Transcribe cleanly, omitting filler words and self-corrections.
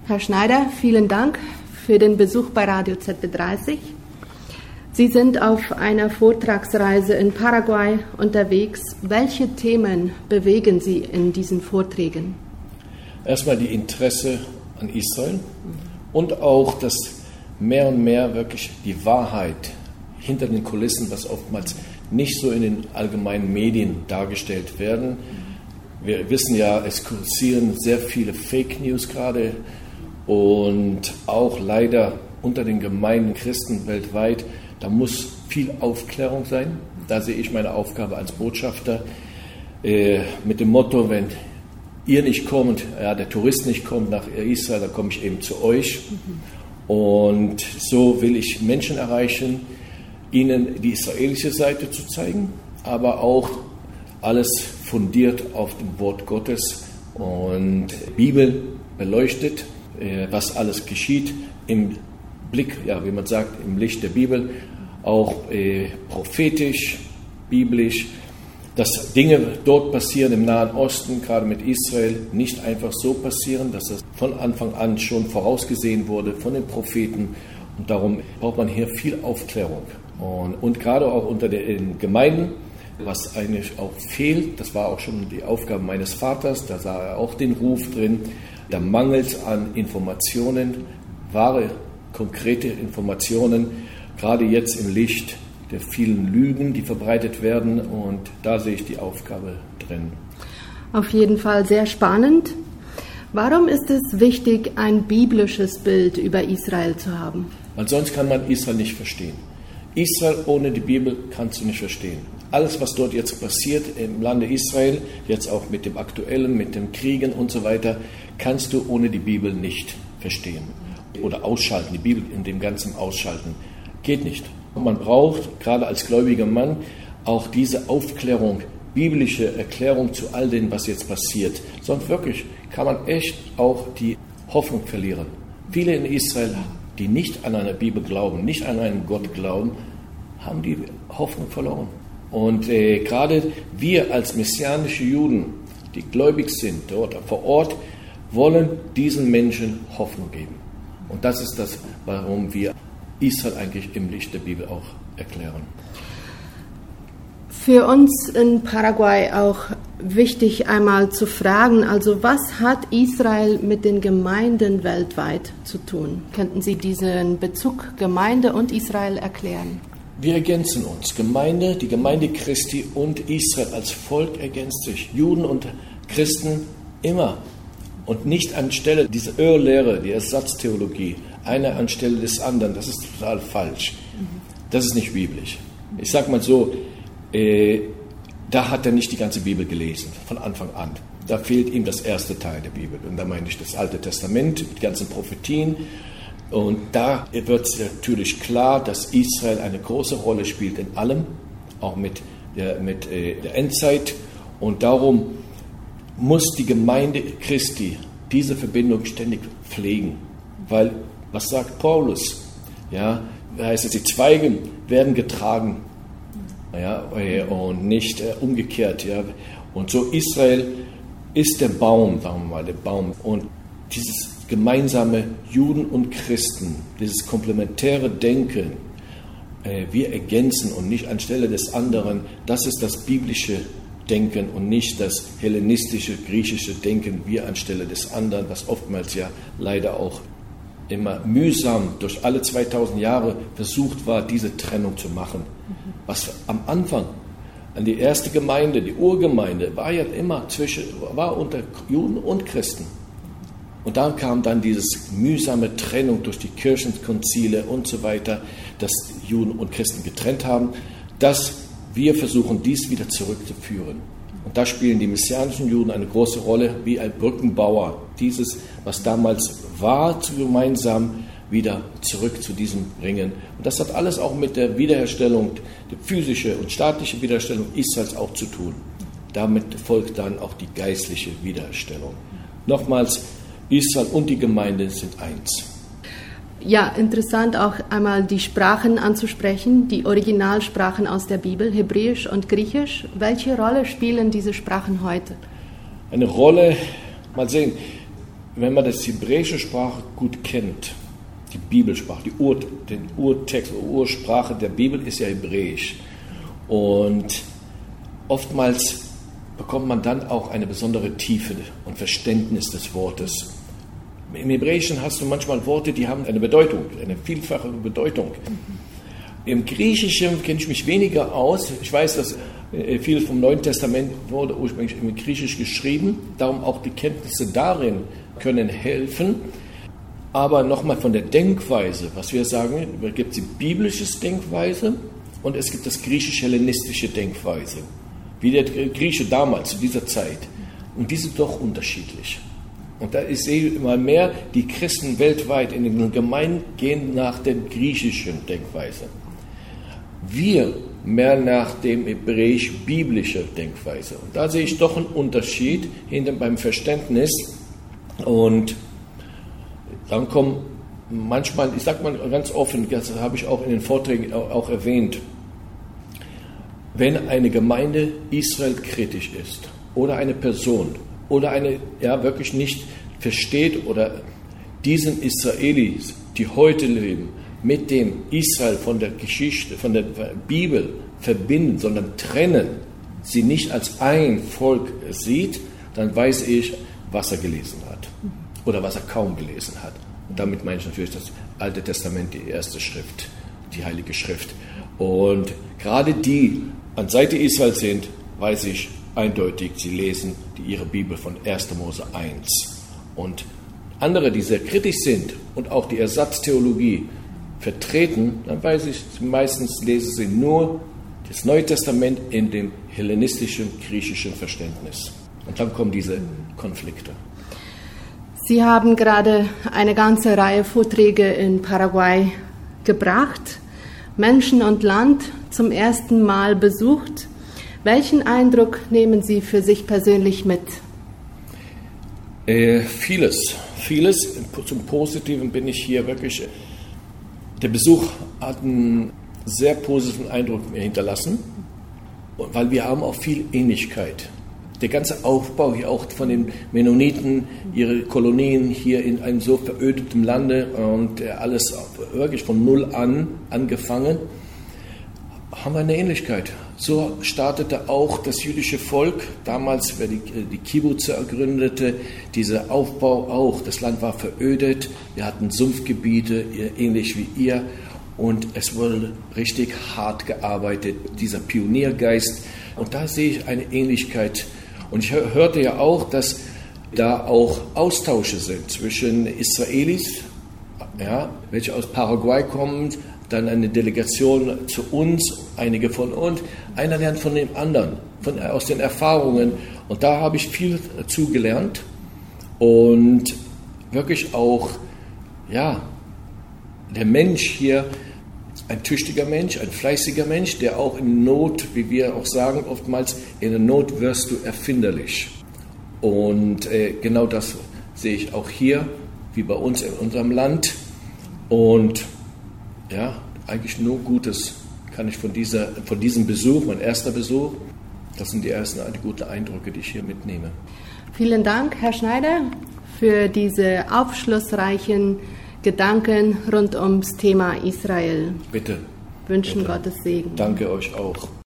Herr Schneider, vielen Dank für den Besuch bei Radio ZB30. Sie sind auf einer Vortragsreise in Paraguay unterwegs. Welche Themen bewegen Sie in diesen Vorträgen? Erstmal die Interesse an Israel und auch das mehr und mehr wirklich die Wahrheit hinter den Kulissen, was oftmals nicht so in den allgemeinen Medien dargestellt werden. Wir wissen ja, es kursieren sehr viele Fake News gerade und auch leider unter den Gemeinden Christen weltweit. Da muss viel Aufklärung sein. Da sehe ich meine Aufgabe als Botschafter mit dem Motto, wenn ihr nicht kommt, ja, der Tourist nicht kommt nach Israel, dann komme ich eben zu euch. Und so will ich Menschen erreichen, ihnen die israelische Seite zu zeigen, aber auch alles fundiert auf dem Wort Gottes und Bibel beleuchtet, was alles geschieht im Blick, ja, wie man sagt, im Licht der Bibel, auch prophetisch, biblisch, dass Dinge dort passieren im Nahen Osten, gerade mit Israel, nicht einfach so passieren, dass das von Anfang an schon vorausgesehen wurde von den Propheten. Und darum braucht man hier viel Aufklärung. Und gerade auch unter den Gemeinden, was eigentlich auch fehlt, das war auch schon die Aufgabe meines Vaters, da sah er auch den Ruf drin, da mangelt es an Informationen, wahre, konkrete Informationen, gerade jetzt im Licht der vielen Lügen, die verbreitet werden, und da sehe ich die Aufgabe drin. Auf jeden Fall sehr spannend. Warum ist es wichtig, ein biblisches Bild über Israel zu haben? Weil sonst kann man Israel nicht verstehen. Israel ohne die Bibel kannst du nicht verstehen. Alles, was dort jetzt passiert im Lande Israel, jetzt auch mit dem Aktuellen, mit den Kriegen und so weiter, kannst du ohne die Bibel nicht verstehen. Oder ausschalten, die Bibel in dem Ganzen ausschalten. Geht nicht. Und man braucht, gerade als gläubiger Mann, auch diese Aufklärung, biblische Erklärung zu all dem, was jetzt passiert. Sonst wirklich kann man echt auch die Hoffnung verlieren. Viele in Israel, die nicht an eine Bibel glauben, nicht an einen Gott glauben, haben die Hoffnung verloren. Und gerade wir als messianische Juden, die gläubig sind dort vor Ort, wollen diesen Menschen Hoffnung geben. Und das ist das, warum wir Israel eigentlich im Licht der Bibel auch erklären. Für uns in Paraguay auch wichtig einmal zu fragen, also was hat Israel mit den Gemeinden weltweit zu tun? Könnten Sie diesen Bezug Gemeinde und Israel erklären? Wir ergänzen uns. Die Gemeinde Christi und Israel als Volk ergänzt sich. Juden und Christen immer. Und nicht anstelle dieser Irrlehre, die Ersatztheologie, einer anstelle des anderen. Das ist total falsch. Das ist nicht biblisch. Ich sage mal so, da hat er nicht die ganze Bibel gelesen, von Anfang an. Da fehlt ihm das erste Teil der Bibel. Und da meine ich das Alte Testament, die ganzen Prophetien. Und da wird es natürlich klar, dass Israel eine große Rolle spielt in allem, auch mit der Endzeit. Und darum muss die Gemeinde Christi diese Verbindung ständig pflegen. Weil, was sagt Paulus? Ja, da heißt es, die Zweige werden getragen, ja, und nicht umgekehrt. Ja. Und so Israel ist der Baum, sagen wir mal, der Baum. Und dieses gemeinsame Juden und Christen, dieses komplementäre Denken, wir ergänzen und nicht anstelle des anderen, das ist das biblische Denken und nicht das hellenistische, griechische Denken, wir anstelle des anderen, was oftmals ja leider auch immer mühsam durch alle 2000 Jahre versucht war, diese Trennung zu machen. Was am Anfang an die erste Gemeinde, die Urgemeinde, war ja immer war unter Juden und Christen. Und dann kam dann dieses mühsame Trennung durch die Kirchenkonzile und so weiter, dass Juden und Christen getrennt haben, dass wir versuchen, dies wieder zurückzuführen. Und da spielen die messianischen Juden eine große Rolle, wie ein Brückenbauer. Dieses, was damals war, zu gemeinsam wieder zurück zu diesem bringen. Und das hat alles auch mit der Wiederherstellung, die physische und staatliche Wiederherstellung Israels auch zu tun. Damit folgt dann auch die geistliche Wiederherstellung. Nochmals, Israel und die Gemeinde sind eins. Ja, interessant auch einmal die Sprachen anzusprechen, die Originalsprachen aus der Bibel, Hebräisch und Griechisch. Welche Rolle spielen diese Sprachen heute? Eine Rolle, mal sehen, wenn man das hebräische Sprache gut kennt, die Bibelsprache, den Urtext, Ursprache der Bibel ist ja hebräisch. Und oftmals bekommt man dann auch eine besondere Tiefe und Verständnis des Wortes. Im Hebräischen hast du manchmal Worte, die haben eine Bedeutung, eine vielfache Bedeutung. Im Griechischen kenne ich mich weniger aus. Ich weiß, dass viel vom Neuen Testament wurde ursprünglich im Griechisch geschrieben. Darum auch die Kenntnisse darin können helfen. Aber nochmal von der Denkweise, was wir sagen, da gibt es die biblische Denkweise und es gibt das griechisch-hellenistische Denkweise. Wie der Grieche damals, zu dieser Zeit. Und die sind doch unterschiedlich. Und da sehe ich immer mehr, die Christen weltweit in den Gemeinden gehen nach der griechischen Denkweise. Wir mehr nach dem hebräisch-biblischen Denkweise. Und da sehe ich doch einen Unterschied beim Verständnis. Und dann kommen manchmal, ich sage mal ganz offen, das habe ich auch in den Vorträgen auch erwähnt, wenn eine Gemeinde Israel kritisch ist oder eine Person oder eine wirklich nicht versteht oder diesen Israelis, die heute leben, mit dem Israel von der Geschichte, von der Bibel verbinden, sondern trennen, sie nicht als ein Volk sieht, dann weiß ich, was er gelesen hat oder was er kaum gelesen hat. Und damit meine ich natürlich das Alte Testament, die erste Schrift, die Heilige Schrift. Und gerade die an Seite Israel sind, weiß ich eindeutig, sie lesen ihre Bibel von 1. Mose 1. Und andere, die sehr kritisch sind und auch die Ersatztheologie vertreten, dann weiß ich, meistens lesen sie nur das Neue Testament in dem hellenistischen, griechischen Verständnis. Und dann kommen diese Konflikte. Sie haben gerade eine ganze Reihe Vorträge in Paraguay gebracht, Menschen und Land zum ersten Mal besucht. Welchen Eindruck nehmen Sie für sich persönlich mit? Vieles. Zum Positiven bin ich hier wirklich. Der Besuch hat einen sehr positiven Eindruck mir hinterlassen, weil wir haben auch viel Ähnlichkeit. Der ganze Aufbau hier auch von den Mennoniten, ihre Kolonien hier in einem so verödeten Lande und alles wirklich von Null an angefangen, haben wir eine Ähnlichkeit. So startete auch das jüdische Volk, damals, wer die Kibbutzer gründete, dieser Aufbau auch. Das Land war verödet, wir hatten Sumpfgebiete, ähnlich wie ihr, und es wurde richtig hart gearbeitet, dieser Pioniergeist. Und da sehe ich eine Ähnlichkeit. Und ich hörte ja auch, dass da auch Austausche sind zwischen Israelis, welche aus Paraguay kommen, dann eine Delegation zu uns, einige von uns. Einer lernt von dem anderen, aus den Erfahrungen. Und da habe ich viel dazu gelernt. Und wirklich auch, der Mensch hier, ein tüchtiger Mensch, ein fleißiger Mensch, der auch in Not, wie wir auch sagen oftmals, in der Not wirst du erfinderlich. Und genau das sehe ich auch hier, wie bei uns in unserem Land. Und eigentlich nur Gutes kann ich von diesem Besuch, mein erster Besuch, das sind die ersten guten Eindrücke, die ich hier mitnehme. Vielen Dank, Herr Schneider, für diese aufschlussreichen Gedanken rund ums Thema Israel. Bitte. Wünschen Gottes Segen. Danke euch auch.